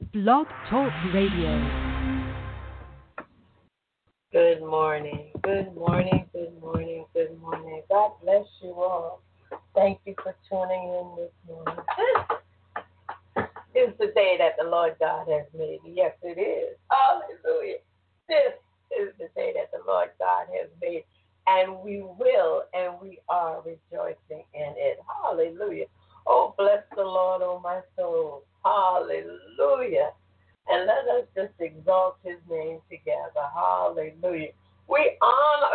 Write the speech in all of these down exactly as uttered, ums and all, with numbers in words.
Blog Talk Radio. Good morning, good morning, good morning, good morning. God bless you all. Thank you for tuning in this morning. This is the day that the Lord God has made. Yes, it is. Hallelujah. This is the day that the Lord God has made. And we will and we are rejoicing in it. Hallelujah. Oh, bless the Lord, oh my soul. Hallelujah. And let us just exalt his name together. Hallelujah. We honor,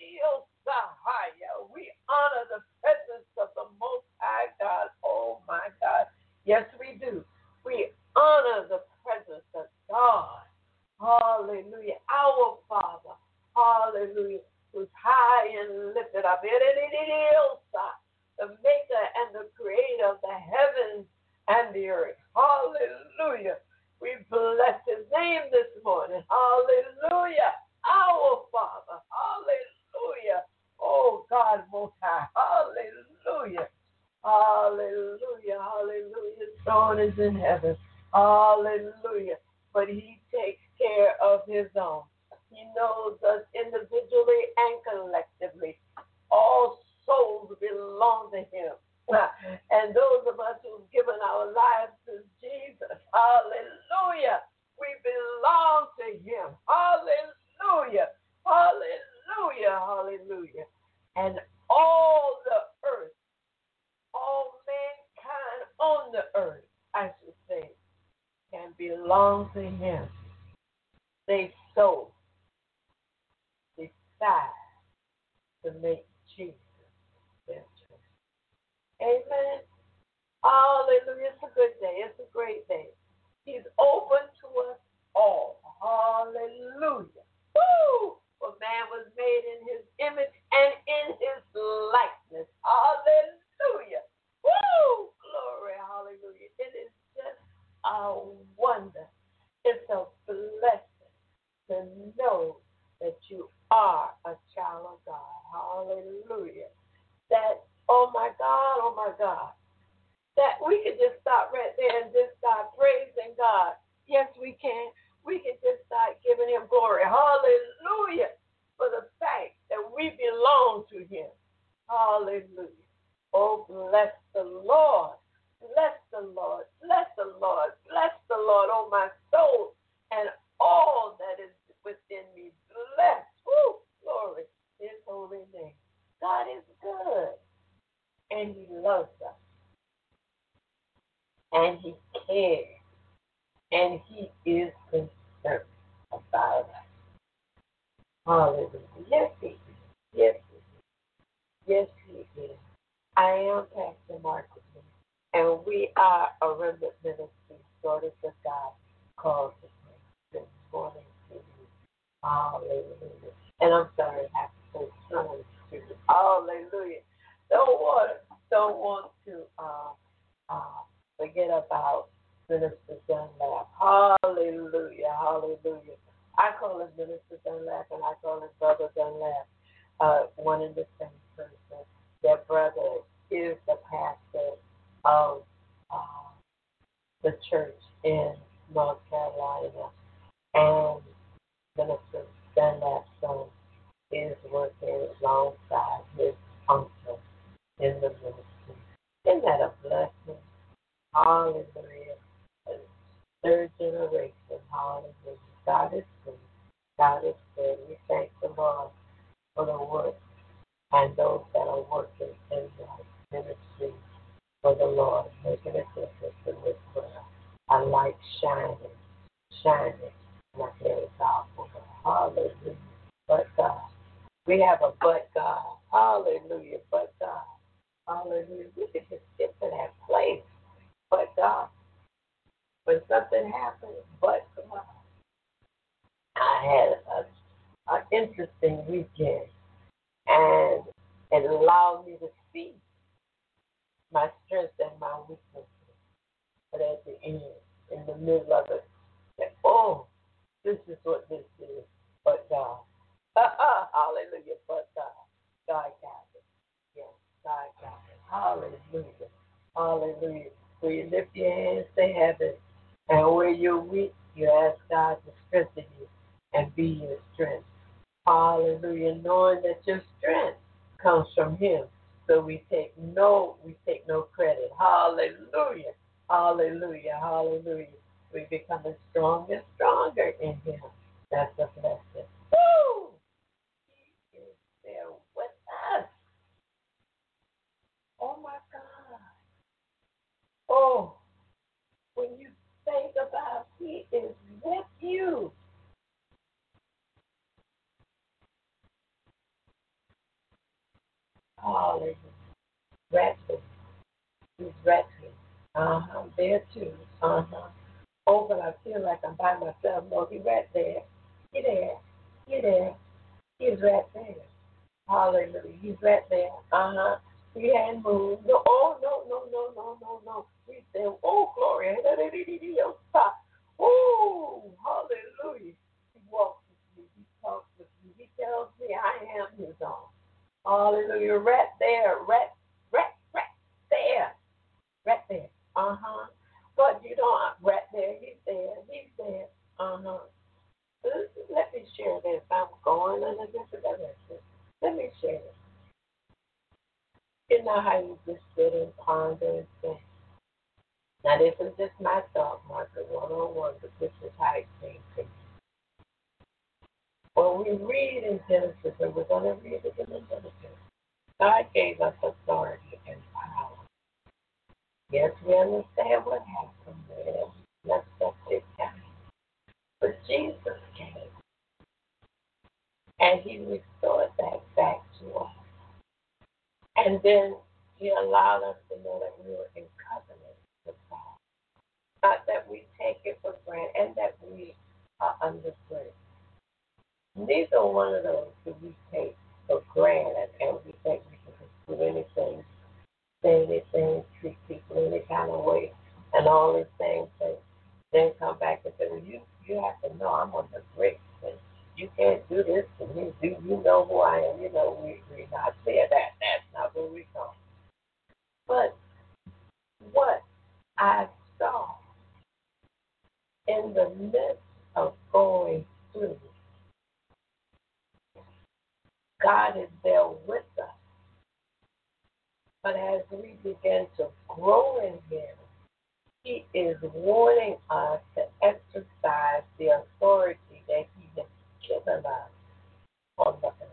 we honor the presence of the Most High God. Oh my God. Yes, we do. We honor the presence of God. Hallelujah. Our Father. Hallelujah. Who's high and lifted up. The maker and the creator of the heavens and the earth. Hallelujah. We bless his name this morning. Hallelujah. Our Father. Hallelujah. Oh, God Most High. Hallelujah. Hallelujah. Hallelujah. His throne is in heaven. Hallelujah. But he takes care of his own. He knows us individually and collectively. All souls belong to him. And those of us who've given our lives to Jesus, hallelujah, we belong to him. Hallelujah, hallelujah, hallelujah. And all the earth, all mankind on the earth, I should say, can belong to him. They so decide to make Jesus their choice. Amen. Hallelujah. It's a good day. It's a great day. He's open to us all. Hallelujah. Woo! For man was made in his image and in his likeness. Hallelujah. Woo! Glory. Hallelujah. It is just a wonder. It's a blessing to know that you are a child of God. Hallelujah. That, oh my God, oh my God, that we can just stop right there and just start praising God. Yes, we can. We can just start giving him glory. Hallelujah. For the fact that we belong to him. Hallelujah. Oh, bless the Lord. Bless the Lord. Bless the Lord. Bless the Lord, oh my soul, and all that is within me. Bless. Woo, glory. His holy name. God is good. And he loves us. And he cares. And he is concerned about us. Hallelujah. Yes, he is. Yes, he is. Yes, he is. I am Pastor Marcus, and we are a remnant ministry, daughters of God, called to pray this morning to you. Hallelujah. And I'm sorry, I have to say sons to you. Hallelujah. Don't want, don't want to uh, uh, forget about Minister Dunlap. Hallelujah. Hallelujah. I call him Minister Dunlap and I call him Brother Dunlap, uh, one and the same person. Their brother is the pastor of uh, the church in North Carolina. And Minister Dunlap's son is working alongside his uncle in the ministry. Isn't that a blessing? Hallelujah. Third generation. Hallelujah. God is good. God is good. We thank the Lord for the work and those that are working in the ministry for the Lord, making a difference in this world. A light shining, shining, and I hear it out for God. Hallelujah. But God. We have a but God. Hallelujah. But God. Hallelujah. We could just get to that place. But God. When something happens, but God. I had a, a interesting weekend, and it allowed me to see my strengths and my weaknesses. But at the end, in the middle of it, said, oh, this is what this is. But God. Hallelujah. But God. God got it. Yes, God got it. Hallelujah. Hallelujah. Will you lift your hands to heaven And where you're weak, you ask God to strengthen you and be your strength. Hallelujah. Knowing that your strength comes from Him. So we take no, we take no credit. Hallelujah. Hallelujah. Hallelujah. We become stronger and stronger in Him. That's a blessing. Woo! He is there with us. Oh my God. Oh, when you think about He is with you. Hallelujah. Resting. He's resting. Uh-huh. There too. Uh-huh. Oh, but I feel like I'm by myself. No, He's right there. He there. He there. He's right there. Hallelujah. He's right there. Uh-huh. He hadn't moved. No, oh, no, no, no, no, no, no. He's there. Oh, glory. Oh, hallelujah. He walks with me. He talks with me. He tells me I am His own. Hallelujah. Right there. Right, right, right there. Right there. Uh-huh. But you don't, right there. He's there. He's there. Uh-huh. Let me share this. I'm going in a different direction. Let me share it. You know how you just sit and ponder and think. Now, this is just my thought, Martha, one-on-one, but this is how it came to me. When we read in Genesis, and we're going to read it in Genesis, God gave us authority and power. Yes, we understand what happened there. Let's set it down. But Jesus came, and He restored that back to us. And then He allowed us to know that we were in covenant with God. Not that we take it for granted and that we are under grace. Neither one of those do we take for granted and we think we can just do anything, say anything, treat people any kind of way, and all these things. And then come back and say, well, you, you have to know I'm under grace. And you can't do this to me. Do you know who I am? You know, we, we're not there. That, that's not where we come. But what I saw in the midst of going through, God is there with us. But as we begin to grow in Him, He is wanting us to exercise the authority that He has given us on the earth.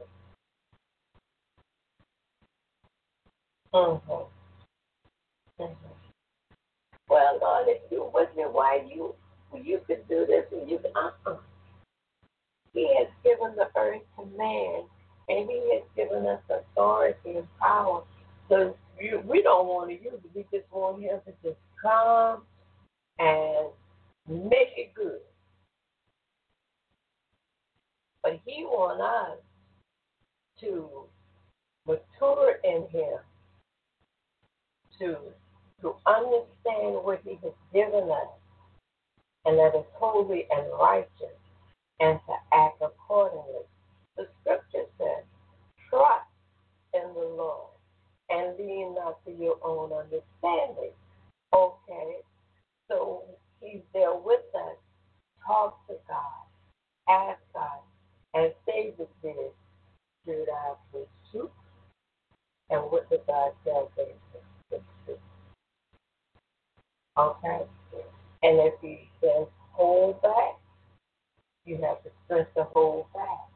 Mm-hmm. Mm-hmm. Well, Lord, if you're with me, why you you could do this and you can uh-uh. He has given the earth to man, and He has given us authority and power. So you, we don't want to use it. We just want Him to just come and make it good. But He wants us to mature in Him, to to understand what He has given us, and that is holy and righteous, and to act accordingly. The scripture says, trust in the Lord and lean not to your own understanding. Okay, so He's there with us. Talk to God, ask God, as David did, should I pursue? And what did God tell David? Okay, and if He says hold back, you have the strength to hold back.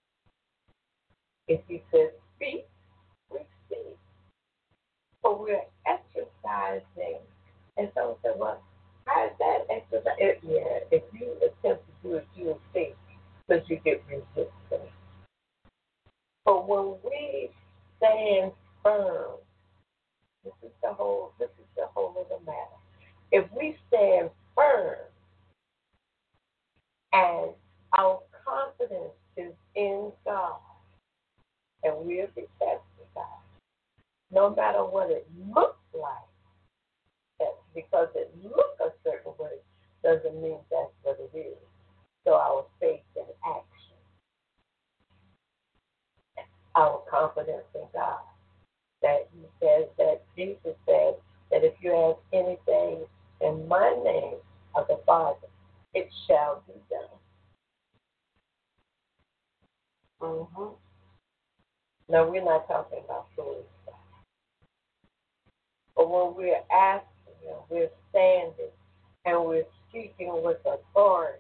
If He says speak, we speak. So we're exercising. And so we say, well, how is that exercise? It, yeah, if you attempt to do it, you'll see, because you get resistance. But when we stand firm, this is the whole, this is the whole of the matter. If we stand firm and our confidence is in God, and we'll be tested, no matter what it looks like, that because it looks a certain way doesn't mean that's what it is. So our faith in action, our confidence in God, that He says, that Jesus said that if you ask anything in my name, of the Father it shall be done. Mm-hmm. No, we're not talking about foolish stuff. But when we're asking and we're standing and we're speaking with authority,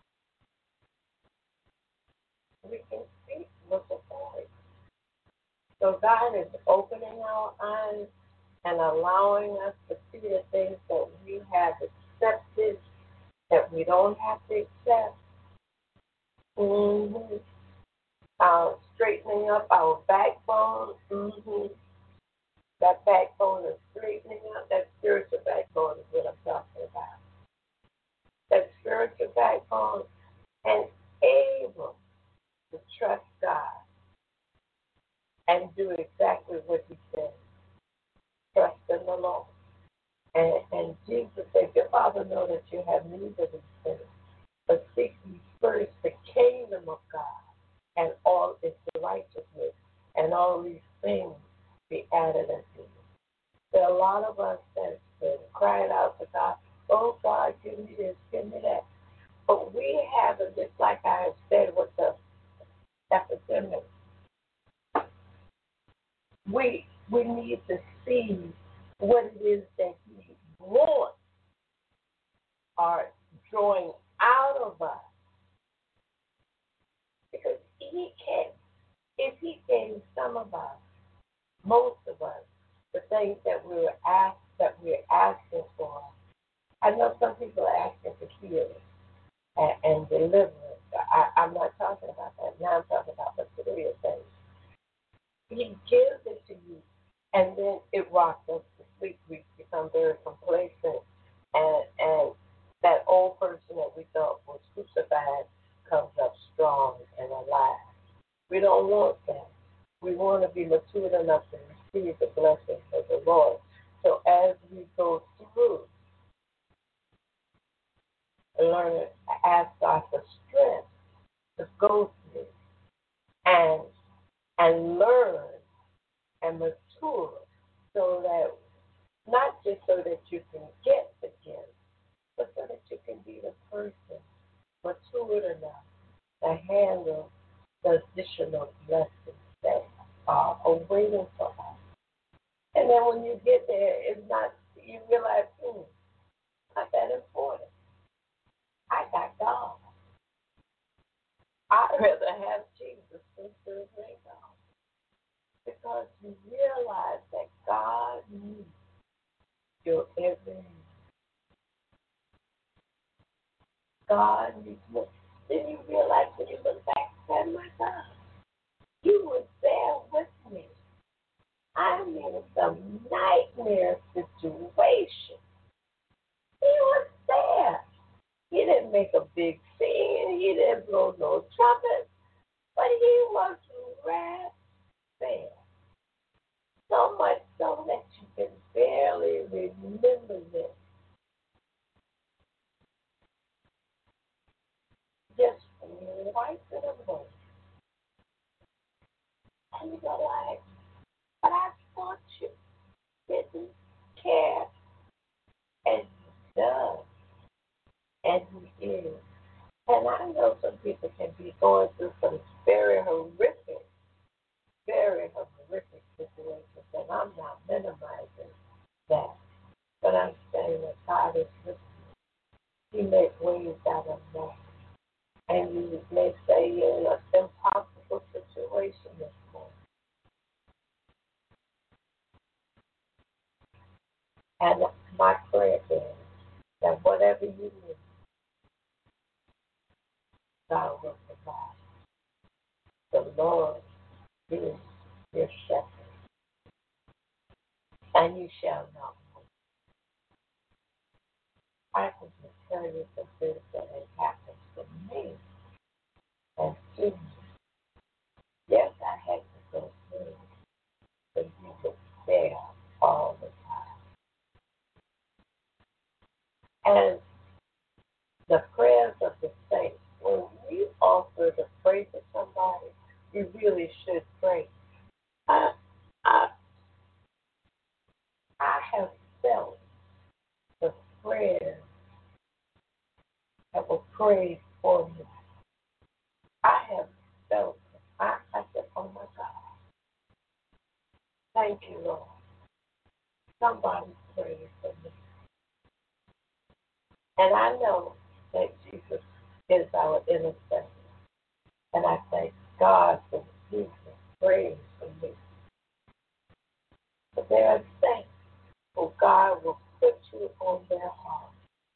we can speak with authority. So God is opening our eyes and allowing us to see the things that we have accepted that we don't have to accept. Mm-hmm. Uh, straightening up our backbone. Mm-hmm. That backbone is straightening up. That spiritual backbone is what I'm talking about. That spiritual backbone and able to trust God and do exactly what He said. Trust in the Lord. And, and Jesus said, your Father know that you have need of these things, but seek ye first the kingdom of God and all its righteousness, and all these things be added unto you. There are a lot of us that have cried out to God, oh God, give me this, give me that. But we haven't, just like I have said with the epidemic, we, we need to see what it is that He wants are drawing out of us. Because He can, if He gave some of us, most of us, the things that we were asked, that we're asking for. I know some people are asking for healing and, and deliverance. I, I'm not talking about that. Now I'm talking about material things. He gives it to you, and then it rocks us to sleep. We become very complacent, and and that old person that we thought was crucified comes up strong and alive. We don't want that. We want to be matured enough to receive the blessings of the Lord. So as we go through, learn, ask God for strength to go through and and learn and mature, so that not just so that you can get the gift, but so that you can be the person matured enough to handle the additional blessings that are awaiting for us. And then when you get there, it's not, you realize, hmm, not that important. I got God. I'd rather have Jesus than serve God. Because you realize that God needs your every need. God needs more. Then you realize when you look back, oh my God, you were there with me. I'm in some nightmare situation. He was there. He didn't make a big scene. He didn't blow no trumpet. But he was right there. So much so that you can barely remember this. Just wipe it away. And you're like, but I thought you didn't care. And he does. And he is. And I know some people can be going through some very horrific, very horrific situations, and I'm not minimizing that. But I'm saying that God is with you. He makes ways out of that. And you may say you're in an impossible situation this morning. And my prayer is that whatever you need, God will provide. The Lord is your shepherd, and you shall not want. I can just tell you the things that have happened to me and to me. Yes, I had to go through, but you were there all the time. And the prayers of the saints, when we offer to pray for somebody, you really should pray. I, I, I have felt the prayer that will pray for me. I have felt it. I, I said, oh my God. Thank you, Lord. Somebody prayed for me. And I know that Jesus is our intercessor. And I thank God for Jesus praying for me. But there are things who God will put you on their heart.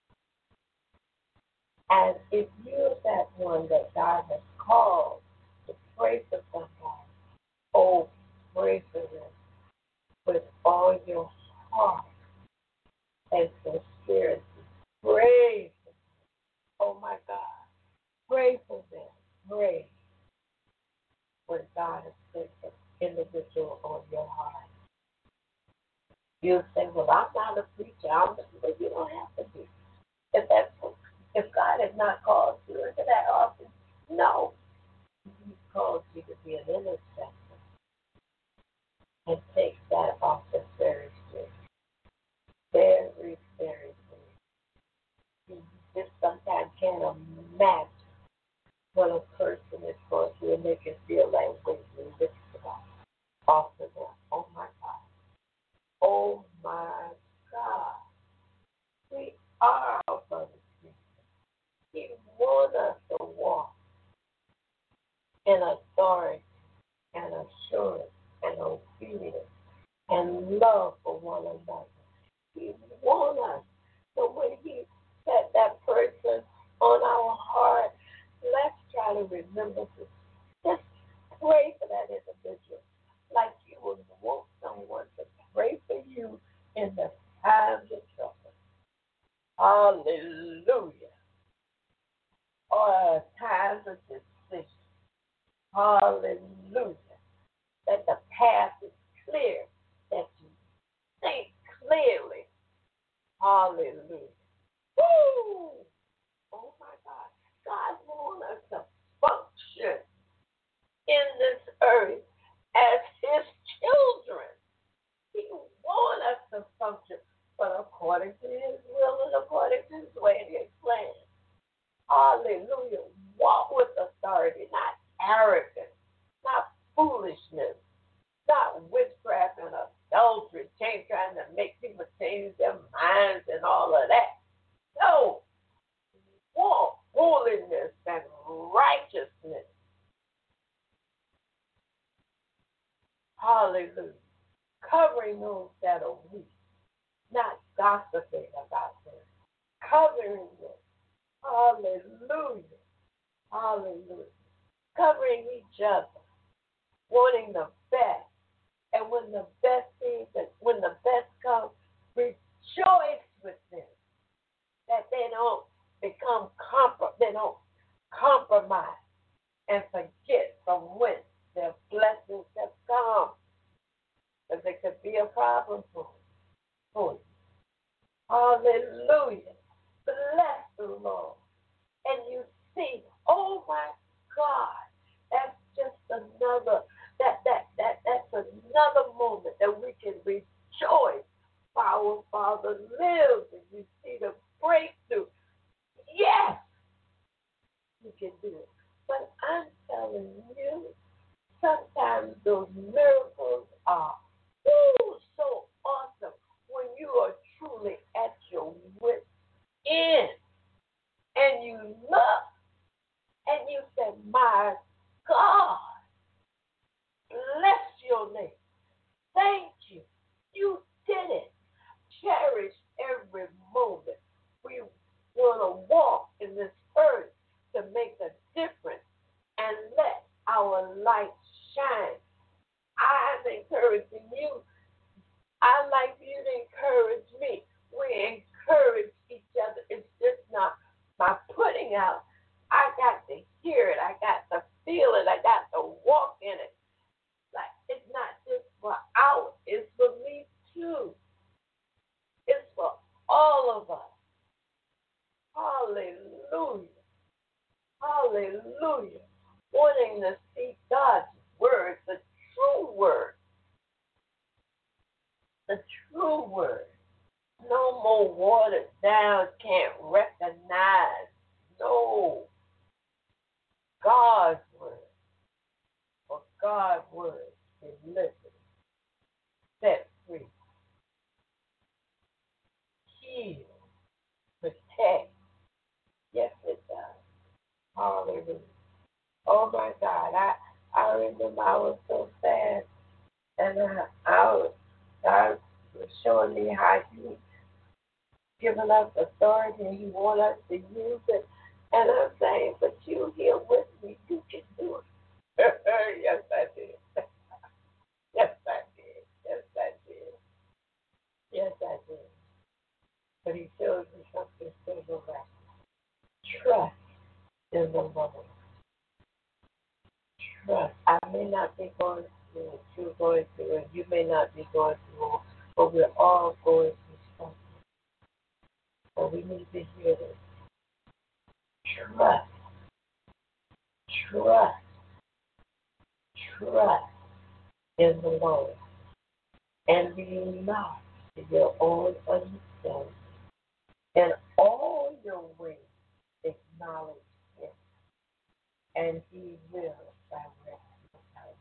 And if you're that one that God has called to pray for somebody, oh, pray for them with all your heart and sincerity. Pray for them. Oh, my God. Pray for them. Pray when God has put an individual on your heart. You say, well, I'm not a preacher. I'm not, but you don't have to be. If that's if God has not called you into that office, no. He's called you to be an intercessor and take that office very seriously. Very, very serious. You just sometimes can't imagine what a person is going through and they can feel like when you lift it up off of them. Oh my God. Oh my God. We are our brothers and sisters. He wants us to walk in authority and assurance and obedience and love for one another. He wants us. So when he set that person on our heart, let's try to remember to just pray for that individual like you would want someone to pray for you in the times of trouble. Hallelujah. Or times of decision. Hallelujah. That the path is clear, that you think clearly. Hallelujah. Woo! Oh my God. God wants us to function in this earth as his children. He wants us to function, but according to his will and according to his way and his plan. Hallelujah. Walk with authority, not arrogance, not foolishness, not witchcraft and adultery, change, trying to make people change their minds and all of that. No. Walk holiness and righteousness. Hallelujah. Covering those that are weak, not gossiping about them. Covering them. Hallelujah. Hallelujah. Covering each other. Wanting the best. And when the best things, when the best comes, rejoice with them. That they don't become compro- they don't compromise and forget from whence their blessings have come. Because it could be a problem for you. Hallelujah. Bless the Lord. And you see, oh my God, that's just another, that that that that's another moment that we can rejoice. Our Father lives, and you see the breakthrough. Yes, you can do it. But I'm telling you, sometimes those miracles are ooh, so awesome when you are truly at your wit's end. And you look and you say, my God, bless your name. Thank you. You did it. Cherish every moment. We want to walk in this earth to make a difference and let our light shine. I'm encouraging you. I like you to encourage me. We encourage each other. It's just not by putting out. I got to hear it. I got to feel it. I got to walk in it. Like, it's not just for out. It's for me too. It's for all of us. Hallelujah. Hallelujah. Wanting to see God's word, the true word. The true word. No more watered down, can't recognize I remember I was so sad, and I, I was, God was showing me how He given us authority and He wants us to use it. And I'm saying, but you here with me, you can do it. Yes, I did. Yes, I did. Yes, I did. Yes, I did. But He shows me something so miraculous. Trust in the Lord. Trust. I may not be going through what you're going through, and you may not be going through, but we're all going through something. So we need to hear this. Trust. Trust. Trust in the Lord. And lean not to your own understanding. In all your ways, acknowledge Him, and He will direct your path.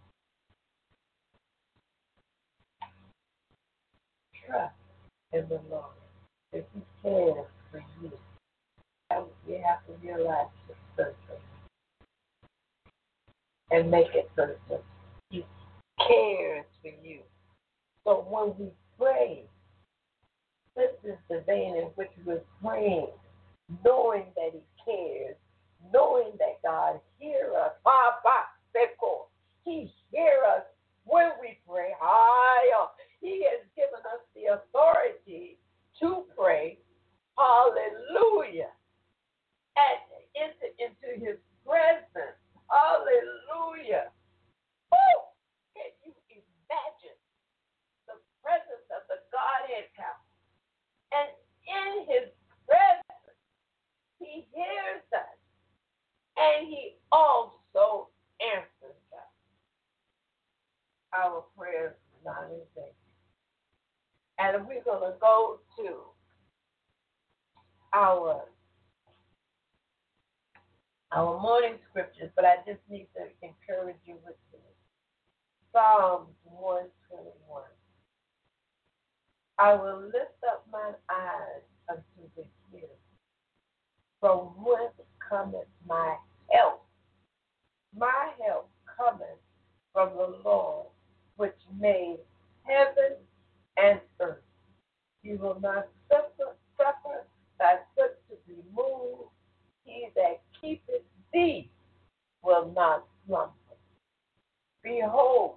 Trust in the Lord. If He cares for you, you have to realize it's personal and make it personal. He cares for you. So when we pray, this is the vein in which we're praying, knowing that He cares, knowing that God hears us. He hears us when we pray. He has given us the authority to pray. Hallelujah. And enter into His presence. Hallelujah. Woo! Can you imagine the presence of the Godhead council? And in His presence, He hears us, and He also answers us. Our prayers are not in vain. And we're going to go to our our morning scriptures, but I just need to encourage you with this. Psalms one twenty-one. I will lift up mine eyes unto the hills, from whence cometh my help. My help cometh from the Lord, which made heaven and earth. He will not suffer, suffer thy foot to be moved. He that keepeth thee will not slumber. Behold,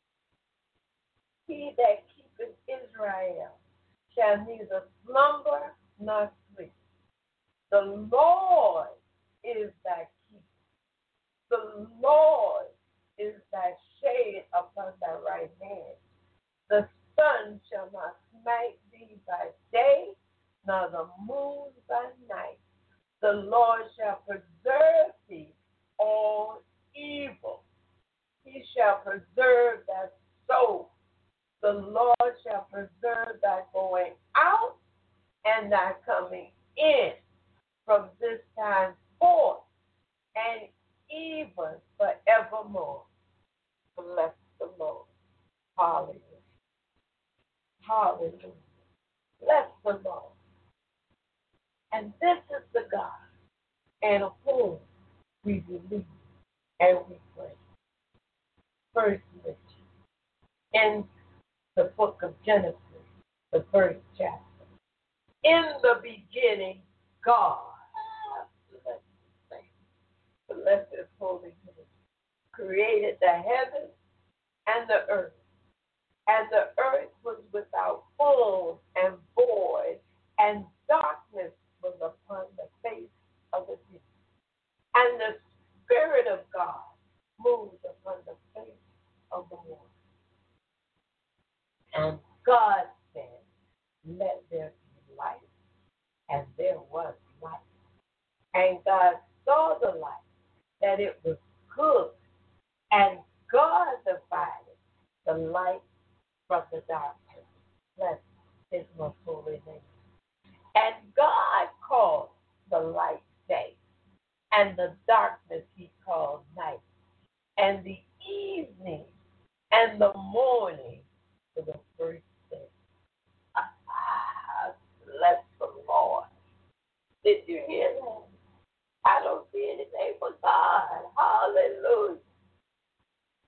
he that keepeth Israel shall neither slumber nor sleep. The Lord is thy keeper. The Lord is thy shade upon thy right hand. The sun shall not smite thee by day, nor the moon by night. The Lord shall preserve thee all evil. He shall preserve thy soul. The Lord shall preserve thy going out and thy coming in from this time forth and even forevermore. Bless the Lord. Hallelujah. Hallelujah. Bless the Lord. And this is the God in whom we believe and we pray. First mention in the book of Genesis, the first chapter. In the beginning, God, bless His holy name, created the heavens and the earth. And the earth was without form and void, and darkness was upon the face of the deep. And the Spirit of God moved upon the face of the water. And God said, let there be light, and there was light. And God saw the light, that it was good, and God divided the light from the darkness. Bless His most holy name. And God called the light day, and the darkness He called night, and the evening and the morning to the first day. Ah, bless the Lord. Did you hear that? I don't see anything but God. Hallelujah.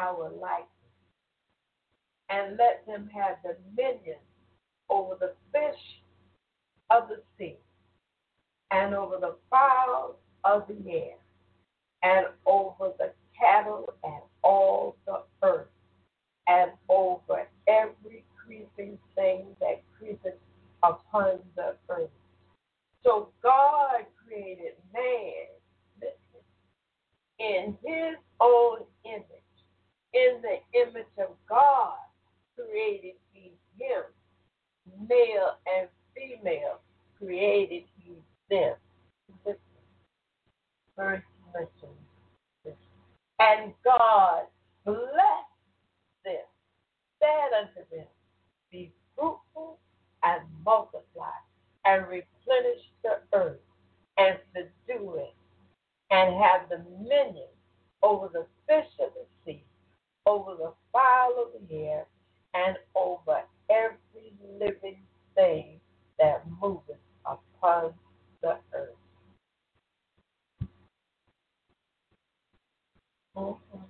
our likeness, and let them have dominion over the fish of the sea, and over the fowls of the air, and over the cattle and all the earth, and over every creeping thing that creepeth upon the earth. So God created man, listen, in his own image. In the image of God created he him. Male and female created he them. Listen, first listen, listen. And God blessed them, said unto them, be fruitful and multiply, and replenish the earth, and subdue it, and have dominion over the fish of the sea, over the fowl of the air, and over every living thing that moveth upon the earth. Mm-hmm.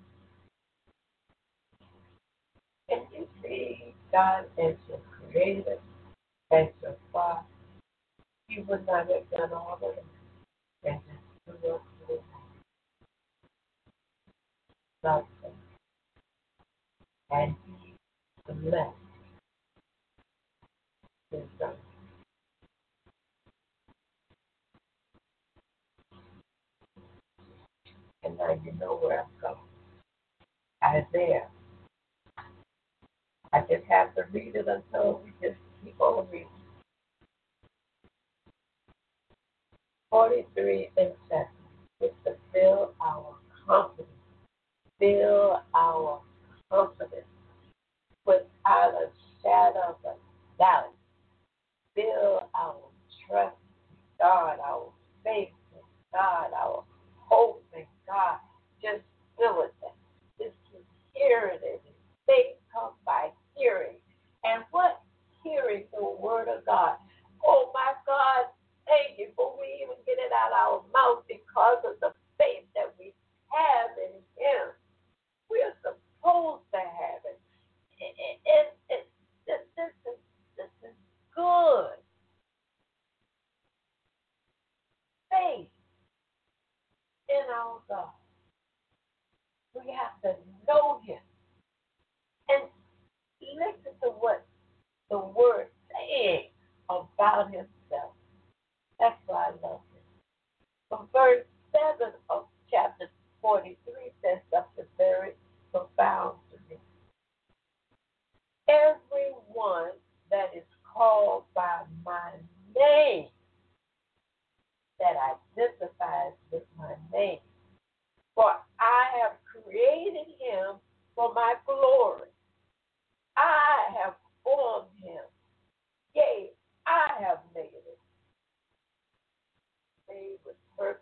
And you see God as your creator, as your father, he would not have done all of it. And just do it. Love him. And he blessed his son. And now you know where I'm going. Isaiah. I just have to read it until we just keep on reading. forty-three and seven is to fill our confidence, fill our confidence without a shadow of a doubt, fill our trust in God, our faith in God, our hope in God. Just fill it. Just keep hearing it. Faith comes by hearing. And what? Hearing the word of God. Oh my God, thank you for we even get it out of our mouth because of the faith that we have in him. We are supposed to have it. It, it, it, it this, this, is, this is good. Faith in our God. We have to know him. And listen to what the word saying about himself. That's why I love him. From verse seven of chapter forty-three says something very profound to me. Everyone that is called by my name, that identifies with my name, for I have created him for my glory. I have formed him. Yea, I have made it. Made with purpose,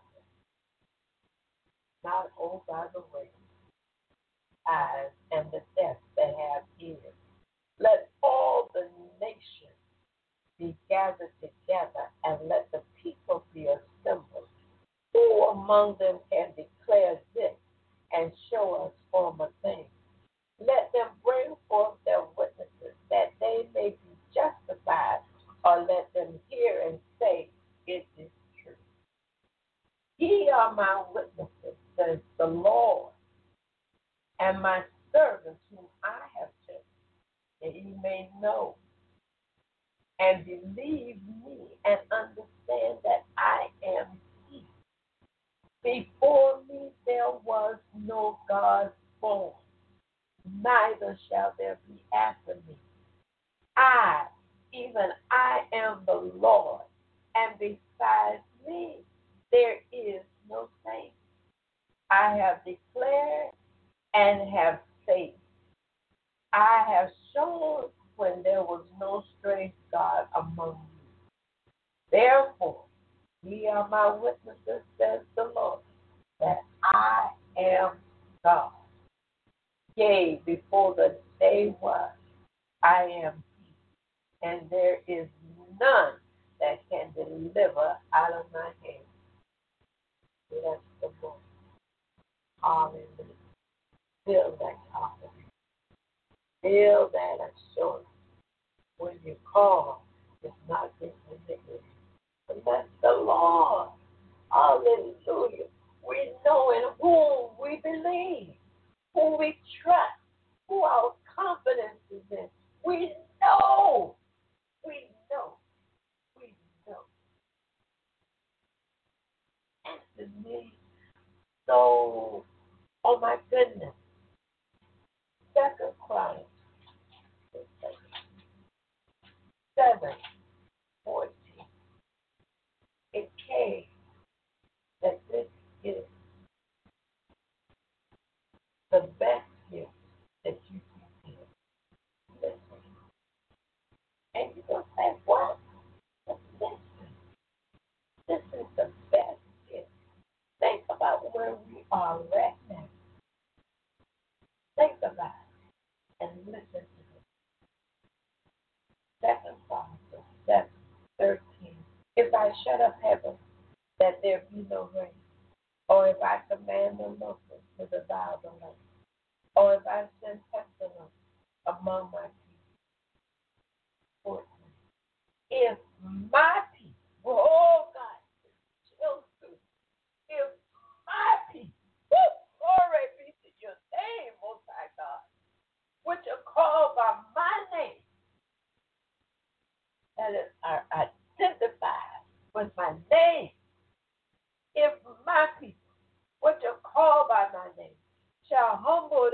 not all by the way. Eyes and the deaf that have ears. Let all the nations be gathered together, and let the people be assembled. Who among them can declare this and show us former things? Let them bring forth their witnesses, that they may be justified, or let them hear and say, it is true. Ye are my witnesses, says the Lord, and my servants whom I have chosen, that ye may know and believe me and understand that I am he. Before me there was no God born, neither shall there be after me. I, even I am the Lord, and besides me there is no saint. I have declared and have saved. I have shown when there was no strange God among you. Therefore, ye are my witnesses, says the Lord, that I am God. Yea, before the day was, I am he, and there is none that can deliver out of my hand. Bless the Lord. Hallelujah. Feel that confidence. Feel that assurance. When you call, it's not just in the air. But that's the Lord. Hallelujah. We know in whom we believe, whom we trust, who our confidence is in. We know. We know. We know. Answer me. So, oh my goodness. Second Chronicles seven fourteen. It came that this is the best gift that you can give. Listen. And you're going to say, what? But listen. This is the best gift. Think about where we are right now. Think about it and listen to it. Second Chronicles seven thirteen. If I shut up heaven, that there be no rain, or if I command the locusts to devour the land, or if I send pestilence among my people, if my people, oh God, children, if my people, whoo, glory be to your name, Most High God, which are called by my name, that is, are identified with my name. If my people, which are called by my name, shall humble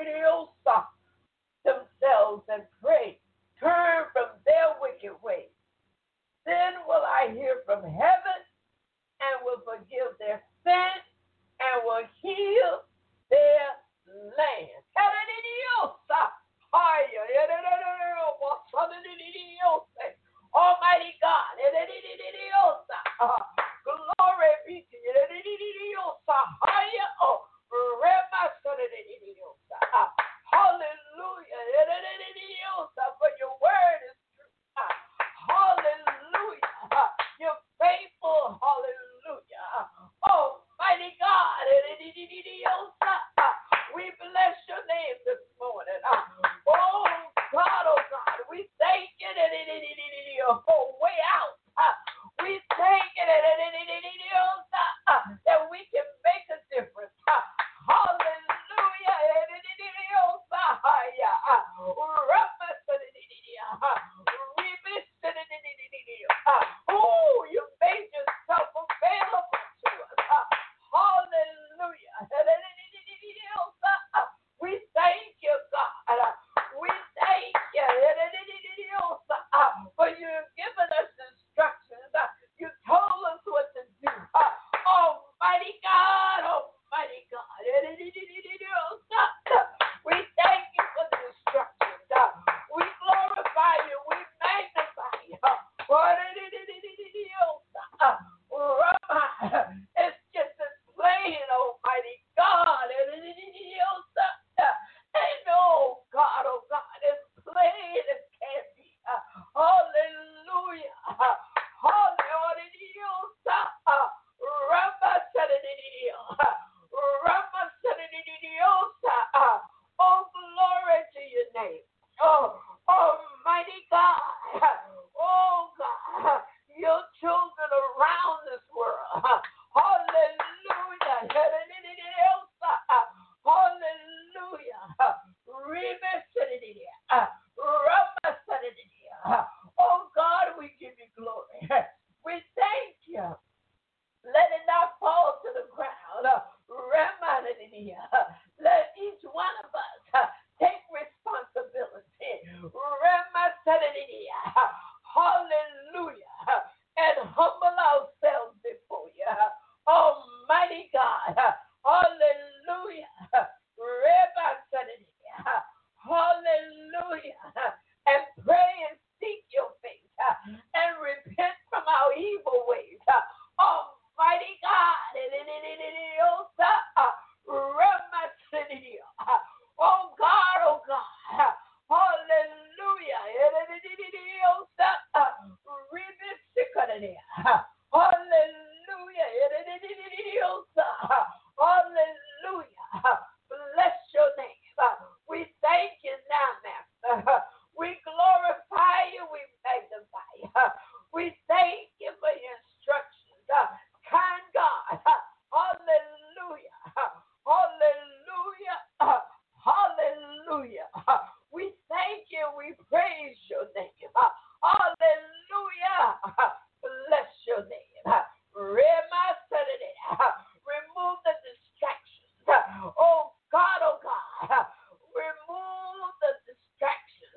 themselves and pray, turn from their wicked ways, then will I hear from heaven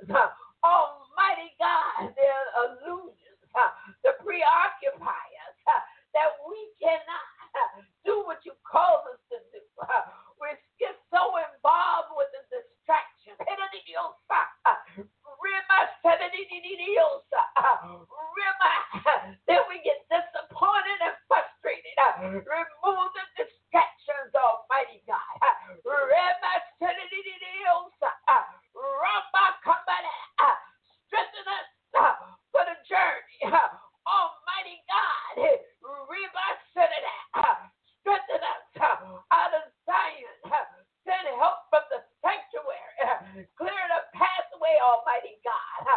Almighty God, there are illusions to preoccupy us that we cannot do what you called us to do. We get so involved with the distraction. Then we get disappointed and frustrated. Remove the distractions, Almighty God. Strengthen us for the journey. Almighty God. Strengthen us out of Zion. Send help from the sanctuary. Clear the pathway, Almighty God.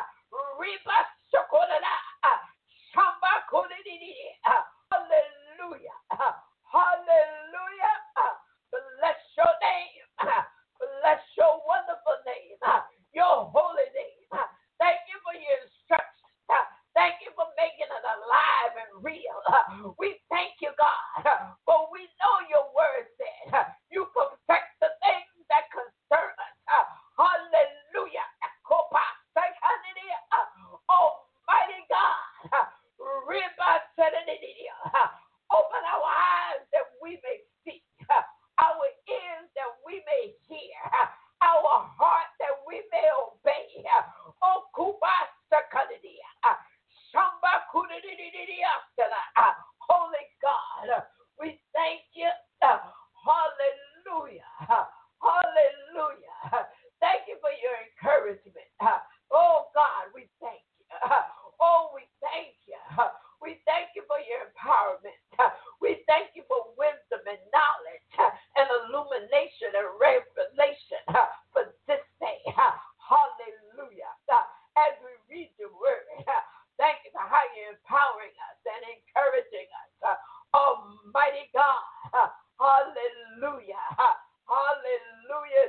Hallelujah. Hallelujah. Bless your name. Bless your wonderful name. Your holy name. Thank you for your instructions. Thank you for making it alive and real. We thank you, God, for we know your word said you perfect the things that concern us. Hallelujah. Almighty God, open our eyes that we may see, our ears that we may hear, our heart that we may obey. Oh, Kuba Sakadidia. Holy God, we thank you. Hallelujah. Hallelujah. Thank you for your encouragement. Oh, God, we thank you. Oh, we thank you. We thank you for your empowerment. We thank you for wisdom and knowledge and illumination and revelation for this day. Hallelujah. As we read your word, thank you for how you're empowering us and encouraging us. Almighty God. Hallelujah. Hallelujah.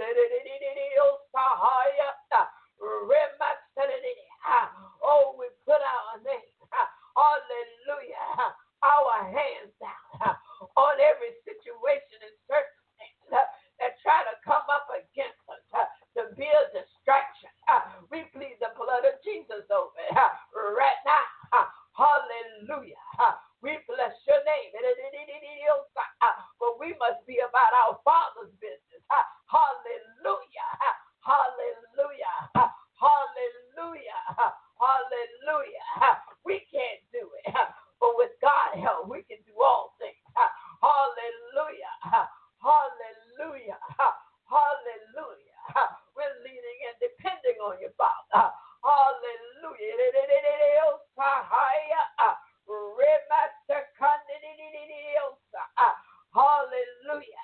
Oh, we put our name. Hallelujah. Our hands down on every situation and circumstance that try to come up against us to be a distraction. We plead the blood of Jesus over it right now. Hallelujah. We bless your name. But we must be about our Father's business. Hallelujah. Hallelujah. Hallelujah. Hallelujah. We can't do it. But with God's help, we can do all things. Hallelujah. Hallelujah. Hallelujah. We're leaning and depending on you, Father. Hallelujah. Hallelujah.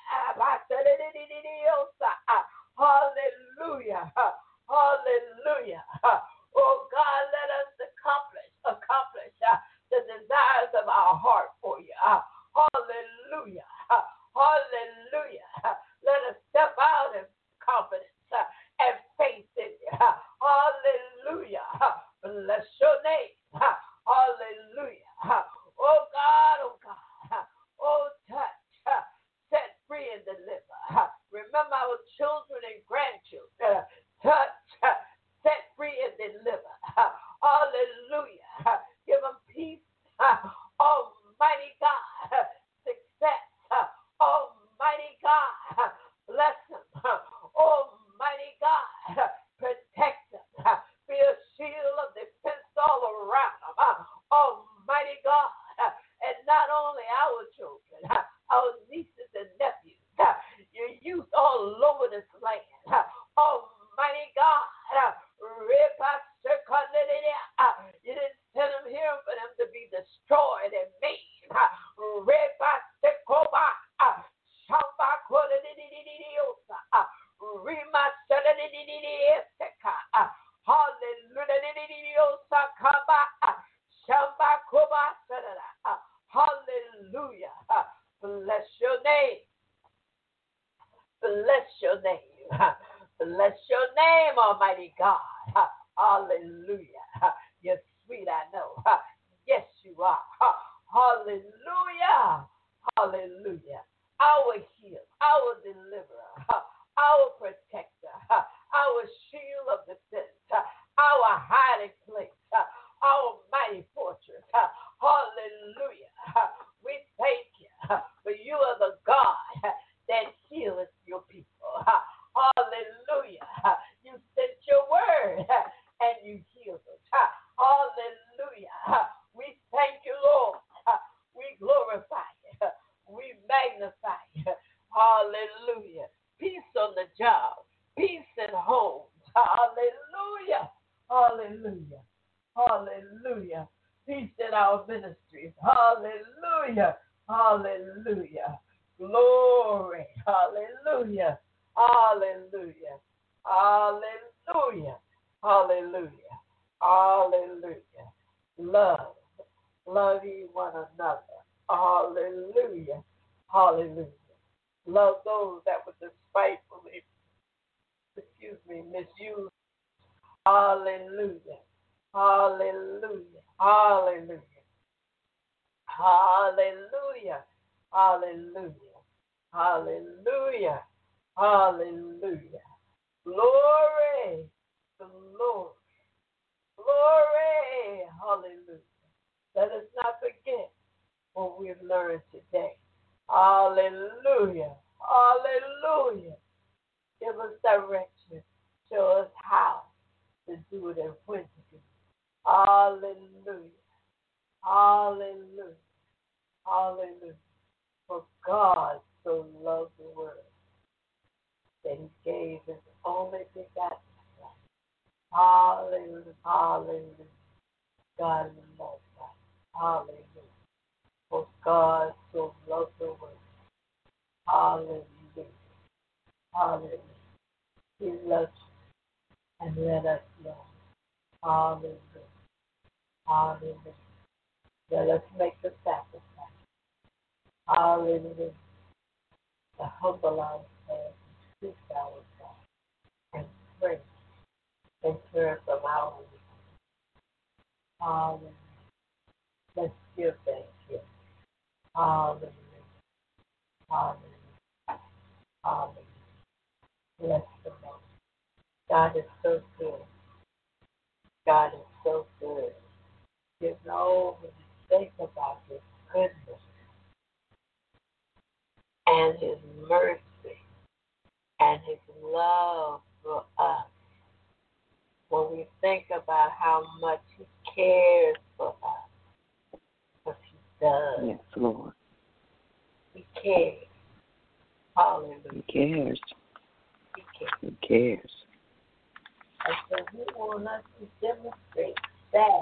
Hallelujah. Hallelujah. Oh God, let us accomplish, accomplish uh, the desires of our heart for you. Uh, hallelujah. Uh, hallelujah. Uh, let us step out in confidence uh, and faith in you. Uh, hallelujah. Uh, bless your name. Uh, hallelujah. Uh, oh God, oh God. Uh, oh, touch, uh, set free and deliver. Uh, remember our children and grandchildren. Uh, touch, uh, set free and deliver. Uh, hallelujah. Uh, give them peace. Uh, Almighty God. Uh, success. Uh, Almighty God. Uh, bless them. Uh, Almighty God. Uh, protect them. Uh, be a shield of defense all around them. Uh, Almighty God. Uh, and not only our children, uh, our nieces and nephews, uh, your youth all over this land. Uh, Almighty God. Uh, you didn't send them here for them to be destroyed and made. Hallelujah. Bless your name. Bless your name. Bless your name, Almighty God. Hallelujah. You're sweet, I know. Yes, you are. Hallelujah. Hallelujah. Our healer, our deliverer, our protector, our shield of defense, Hallelujah. Hallelujah. Peace in our ministries. Hallelujah. Hallelujah. Glory. Hallelujah. Hallelujah. Hallelujah. Hallelujah. Hallelujah. Love. Love ye one another. Hallelujah. Hallelujah. Love those that were despitefully, excuse me, misused. Hallelujah. Hallelujah. Hallelujah. Hallelujah. Hallelujah. Hallelujah. Hallelujah. Glory. Glory. Glory. Hallelujah. Let us not forget what we've learned today. Hallelujah. Hallelujah. Give us direction. Show us how to do it and when to do it. Hallelujah. Hallelujah. Hallelujah. For God so loved the world that he gave his only begotten Son. Hallelujah. Hallelujah. God loves us. Hallelujah. For God so loved the world. Hallelujah. Hallelujah. He loves you and let us know. Hallelujah. Hallelujah. Let us make the sacrifice. Hallelujah. To humble ourselves and seek our God and pray and turn from our wickedness. Hallelujah. Let's give thanks here. Hallelujah. Hallelujah. Hallelujah. Bless the Lord. God is so good. God is so good. You know, when you think about his goodness and his mercy and his love for us, when we think about how much he cares for us, because he does. Yes, Lord. He cares. Hallelujah. He cares. He cares. He cares. And so he wants us to demonstrate that.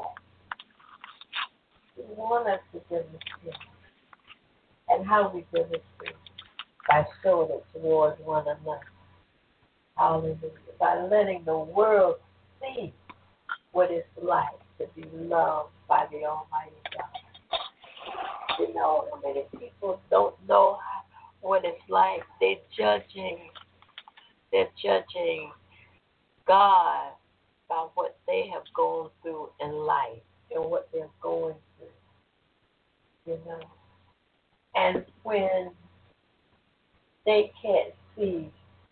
He wants us to demonstrate. And how we demonstrate? By showing it towards one another. Hallelujah. By letting the world see what it's like to be loved by the Almighty God. You know how many people don't know what it's like? They're judging. They're judging God by what they have gone through in life and what they're going through. You know? And when they can't see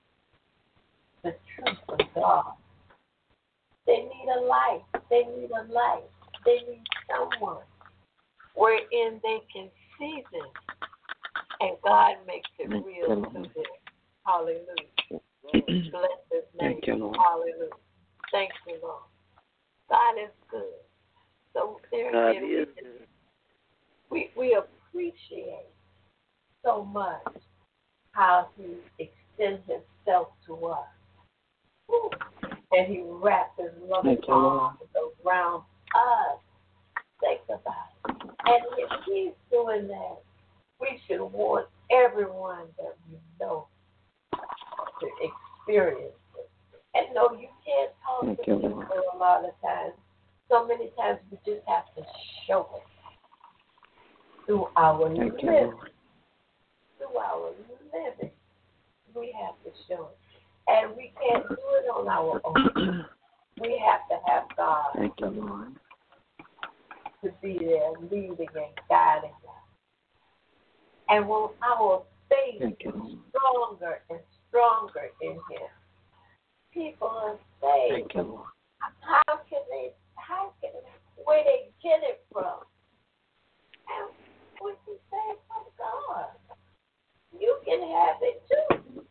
the truth of God, they need a light. They need a light. They need someone wherein they can see this. And God makes it real to them. Hallelujah. Bless his name. Thank you, Lord. Hallelujah. Thank you, Lord. God is good. So there God again, is we, we appreciate so much how he extends himself to us. Woo. And he wraps his loving arms around us. Think about it. And if he's doing that, we should want everyone that we know to experience it. And no, you can't talk Thank to you, people Lord. a lot of times. So many times we just have to show it through our Thank you, living. Lord. Through our living, we have to show it. And we can't do it on our own. We have to have God Thank you, Lord. to be there leading and guiding us. And when our faith Thank is you, Lord. stronger and stronger in him, people are saying, Thank you, Lord. how can they, how can, where they get it from? And what you say from God, you can have it too.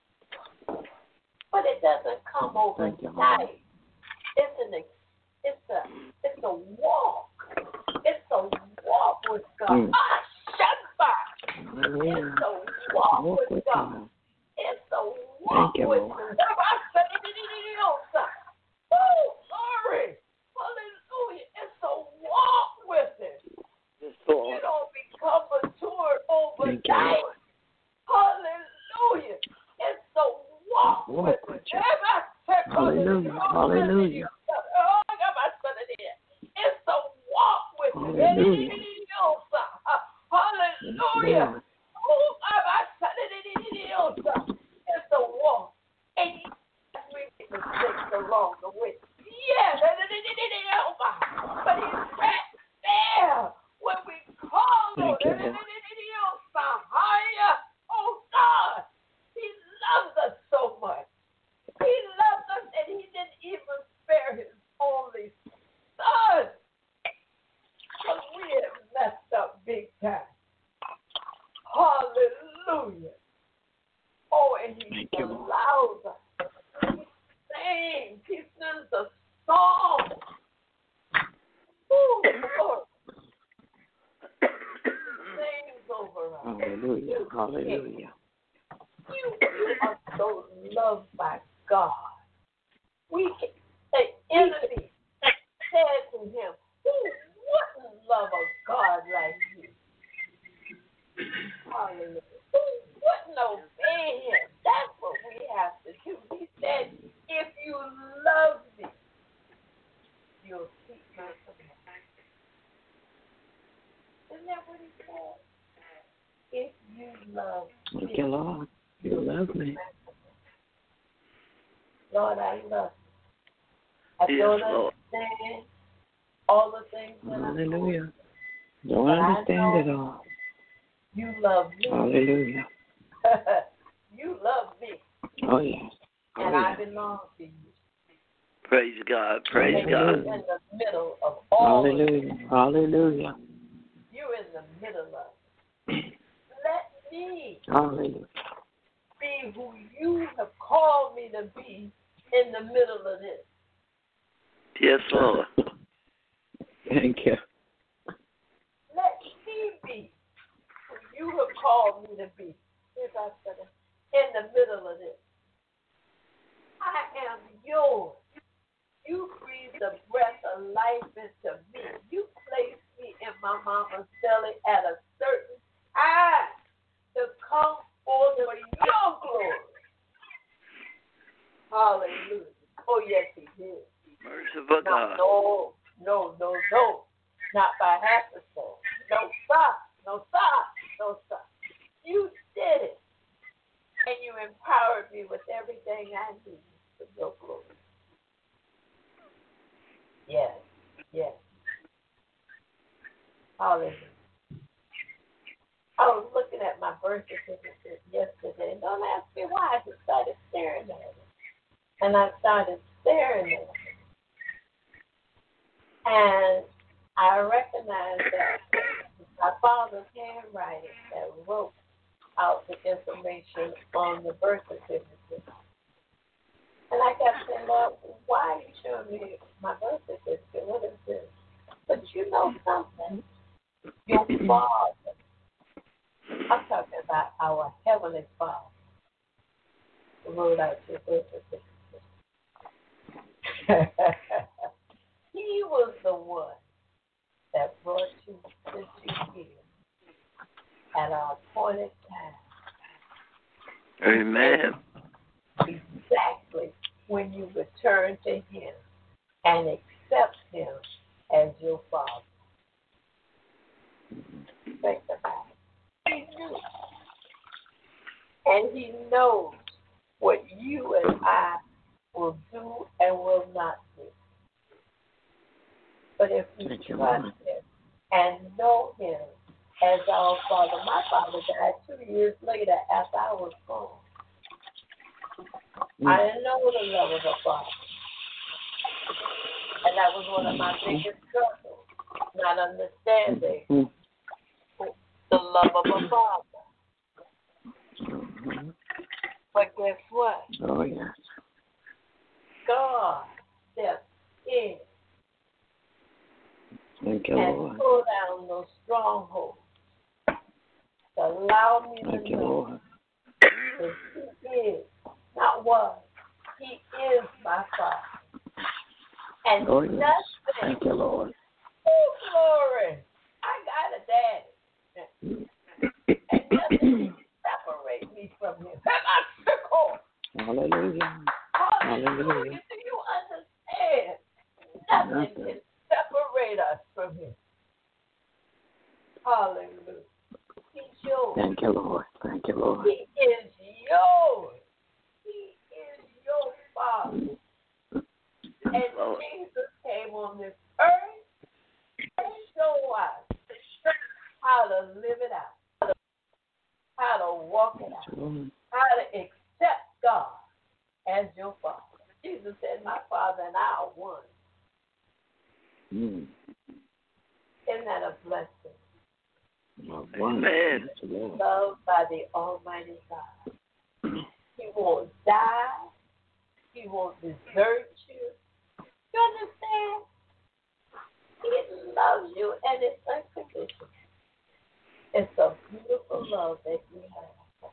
But it doesn't come Thank you, Lord. overnight. It's an it's a it's a walk. It's a walk with God. Mm. Ah, Shabbat. Hallelujah. It's a walk, Walk with with God. you. It's a walk Thank you, with Lord. God. Oh, glory. Hallelujah. Hallelujah. Oh, I got my son in there. It's a walk with him. Hallelujah. Hallelujah. Oh, I got my son in there. It's a walk. And yes, we make mistakes along the way. Yeah, but he's right there when we call on him. Oh, God. He loves us so much. He loves us, and he didn't even spare his only son. Because we have messed up big time. Hallelujah. Oh, and he Thank allows us. He sings. He sings a song. Oh, Lord. He sings over us. Hallelujah. Hallelujah. You, you are so loved by God. We can, the enemy said to him, who wouldn't love a God like you? Hallelujah. Who wouldn't obey him? That's what we have to do. He said, if you love me, you'll keep my commandments. Isn't that what he said? If you love me. Thank you, Lord. You love me. Lord, I love you. I Yes, don't Lord. understand all the things that I'm doing. Hallelujah. Don't But I understand it know all. You love me. Hallelujah. You love me. Oh, yes. Oh, And I yes. belong to you. Praise God. Praise And you're God. in the middle of all of Hallelujah. it. Hallelujah. You're in the middle of it. Let me Hallelujah. be who you have called me to be in the middle of this. Yes, Lord. Thank you. Let me be who you have called me to be. Here's our study. In the middle of this. I am yours. You breathe the breath of life into me. You placed me in my mama's belly at a certain time to come forth for your glory. Hallelujah. Oh, yes, he did. Merciful Not, God. no, no, no, no. Not by half a soul. No, stop. No, stop. No, stop. You did it. And you empowered me with everything I need for your glory. Yes, yes. Hallelujah. I was looking at my birth certificate yesterday. Don't ask me why. I just started staring at it. And I started staring at it. And I recognized that my father's handwriting that wrote out the information on the birth certificate. And I kept saying, Lord, why are you showing me my birth certificate? What is this? But you know something? Your Father, I'm talking about our Heavenly Father, wrote out your birth certificate. He was the one that brought you to you here at our appointed time. Amen. Exactly when you return to Him and accept Him as your Father. Think about it. He knew. And He knows what you and I will do and will not do. But if we Thank you, trust Lord. Him and know Him as our Father, my father died two years later after I was born. Mm. I didn't know the love of a father. And that was one of my biggest struggles, not understanding Mm. the love of a father. Mm-hmm. But guess what? Oh, yes. God stepped in Thank you, and Lord. pulled down those strongholds to allow me Thank to you, know Lord. that He is, not was, He is my Father. And Oh, yes. nothing, Thank you, Lord. oh, glory, I got a daddy. And nothing can separate me from Him. Hallelujah. Hallelujah. Hallelujah. Do you Nothing can separate us from him. Hallelujah. He's yours. Thank you, Lord. Thank you, Lord. He is yours. He is your Father. And Jesus came on this earth to show us how to live it out, how to walk it out, how to accept God as your Father. Jesus said, my Father and I are one. Mm. Isn't that a blessing? Amen. Loved by the Almighty God. He won't die. He won't desert you. You understand? He loves you and it's unconditional. It's a beautiful love that you have.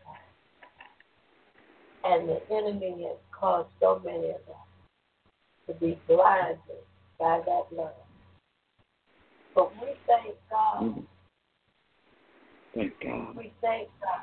And the enemy has caused so many of us to be blinded by that love. But we thank God. Mm. Thank God. We thank God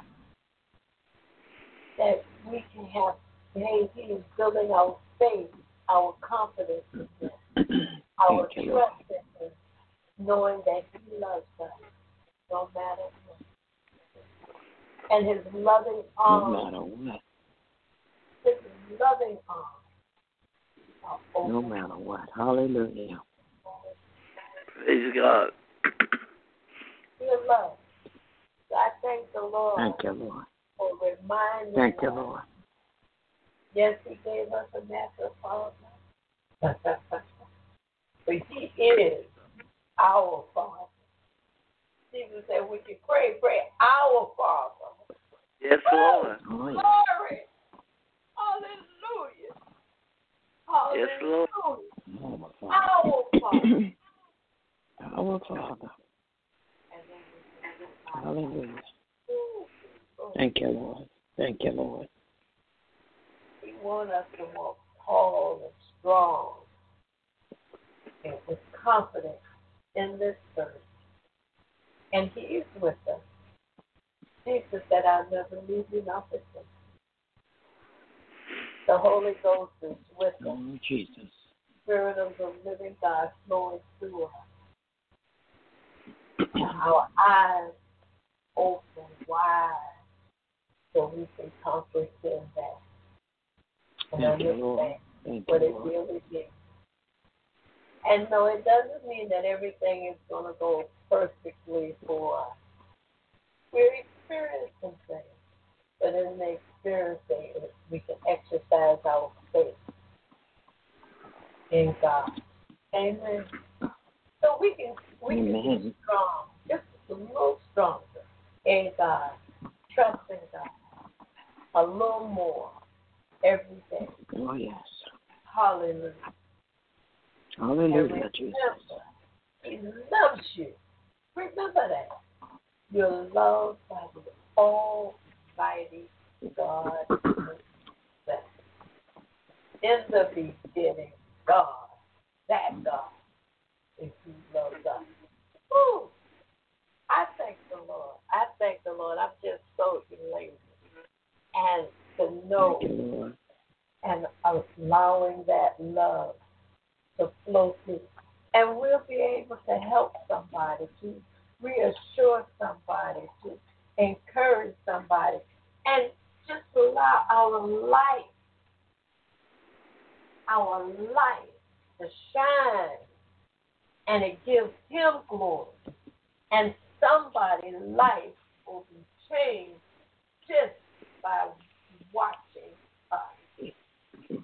that we can have, hey, He is building our faith, our confidence in Him, our Thank you, trust in Him, knowing that He loves us no matter what. And His loving arms, no matter what. His loving arms are open. No matter what. Hallelujah. Praise God. Your love. So I thank the Lord Thank you, Lord. for reminding Thank you, us. Lord. Yes, He gave us a natural father. But He is our Father. Jesus said we can pray, pray our Father. Yes, Lord. Oh, yeah. Glory. Hallelujah. Hallelujah. Yes, Lord. Oh, my Our Father. Our Father. And then we say, Hallelujah. ooh, Thank you, Lord. Thank you, Lord. He wants us to walk tall and strong and with confidence in this earth. And He is with us. Jesus said, I'll never leave you nor forsake you. The Holy Ghost is with us. Oh, Jesus. Spirit of the living God flowing through us. Our eyes open wide so we can comprehend that and Thank you, Lord. understand Thank what you, it Lord. really means. And no, it doesn't mean that everything is going to go perfectly for us. We're experiencing things, but in the experiencing, we can exercise our faith in God. Amen. So we can we can be Amen. strong, just a little stronger in God, trusting God a little more every day. Oh, yes. Hallelujah. Hallelujah, Jesus. He loves you. Remember that. You're loved by the Almighty God. In the beginning, God, that God, is who loves us. Woo! I thank the Lord. I thank the Lord. I'm just so elated. And to know Thank you, Lord. and allowing that love to flow through. And we'll be able to help somebody, to reassure somebody, to encourage somebody, and just allow our light, our light to shine, and it gives Him glory. And somebody's life will be changed just by watching us.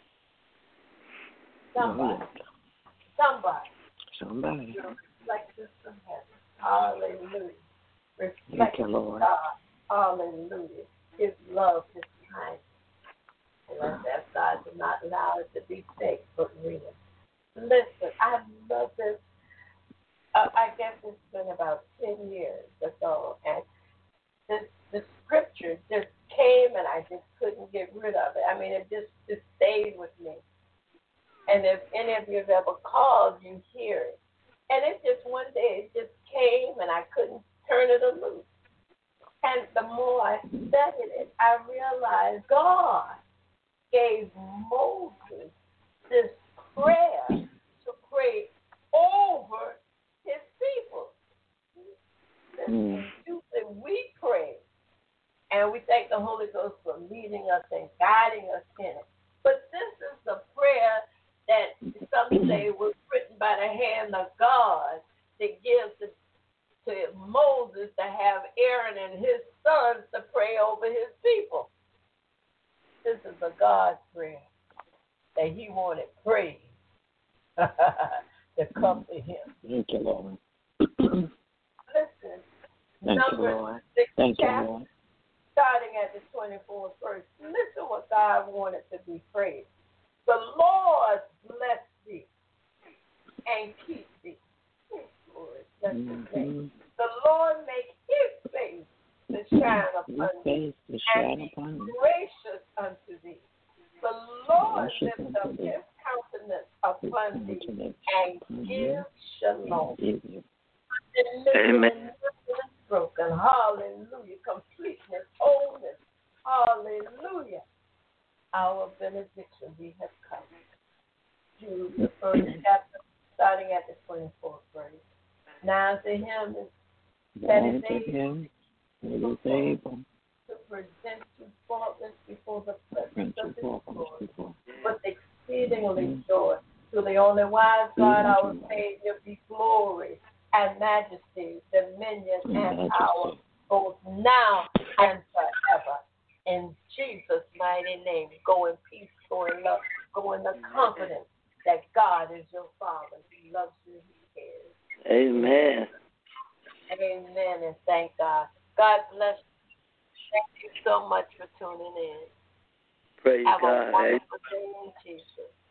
Somebody. Somebody. Somebody. Reflect this from heaven. Hallelujah. Reflect Thank you, Lord. God. Hallelujah. His love, His kindness. And let that God do not allow it to be fake, but real. Listen, I love this. Uh, I guess it's been about ten years ago, and this the scripture just came, and I just couldn't get rid of it. I mean, it just, just stayed with me. And if any of you have ever called, you hear it. And it just one day, it just came, and I couldn't turn it loose. And the more I studied it, I realized God gave Moses this prayer to guiding us in it. But this is the prayer that some say was written by the hand of God that gives to, to Moses to have Aaron and his sons to pray over his people. This is a God prayer that he wanted praise to come to him. Thank you, Lord. Listen, Thank you, number Lord. six Thank you, chapter, Lord. starting at the twenty-fourth verse. Listen what God wanted to be praised. The Lord bless thee and keep thee. Lord, bless Mm-hmm. the Lord make his face to shine upon thee Face to shine and be upon you. gracious unto thee. The Lord Gracious lift up unto thee. his countenance upon thee Countenance and upon give you. shalom. Give you. Amen. Amen. Broken. Hallelujah. Completeness, wholeness. Hallelujah. Our benediction we have come. Jude, the first chapter, starting at the twenty-fourth verse. Now to him is that Now is to able him that is able to present you faultless before the presence of his to glory, before. with exceedingly joy. To the only wise God, our Even to Savior, be glory and majesty, dominion and and majesty. power, both now and forever. In Jesus' mighty name, go in peace, go in love, go in the confidence that God is your Father. He loves you, He cares. Amen. Amen, and thank God. God bless you. Thank you so much for tuning in. Praise Have God. a wonderful day in Jesus.